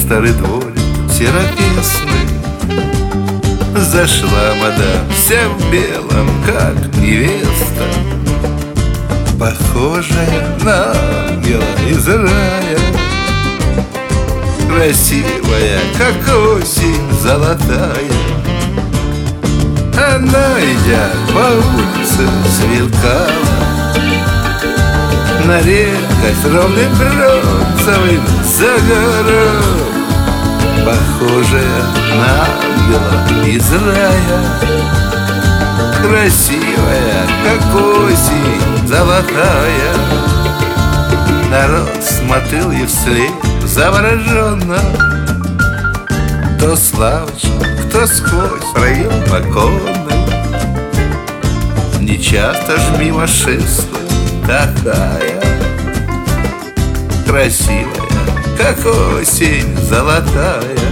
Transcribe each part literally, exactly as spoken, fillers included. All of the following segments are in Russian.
старый дворик серопесный. Зашла мадам, вся в белом, как невеста, похожая на ангела из рая, красивая, как осень золотая. Она, идя по улице, сверкала на редкость ровным бронзовым загором, похожая на ангела из рая, красивая, как осень золотая. Народ смотрел ей вслед завороженно, кто с лавочки, кто сквозь проем оконный. Нечасто ж мимо шествует такая, красивая, как осень золотая.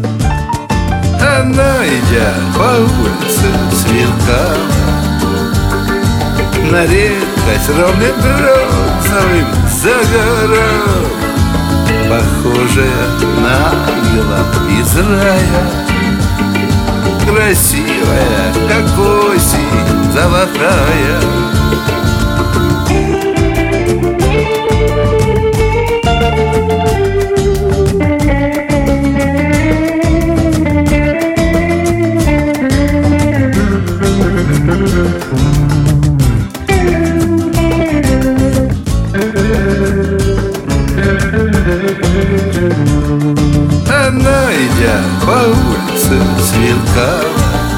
Она, идя по улице, сверкала на редкость ровным бронзовым загором, похожая на ангела из рая, красивая, как осень золотая. Она, идя по улице, сверкала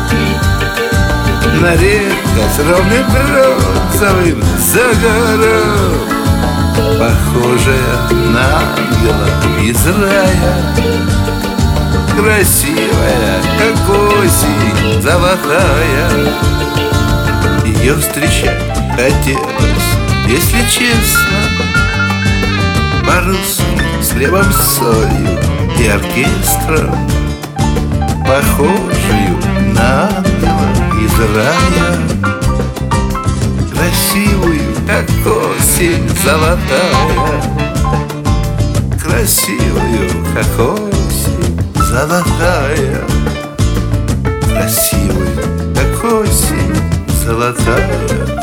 на редкость ровным бронзовым загором, похожая на ангела из рая, красивая, как осень золотая. Ее встречать хотелось, если честно, по-русски, с хлебом, с солью и оркестром, похожую на ангела из рая, красивую, как осень золотая, красивую, как осень золотая, красивую, как осень золотая.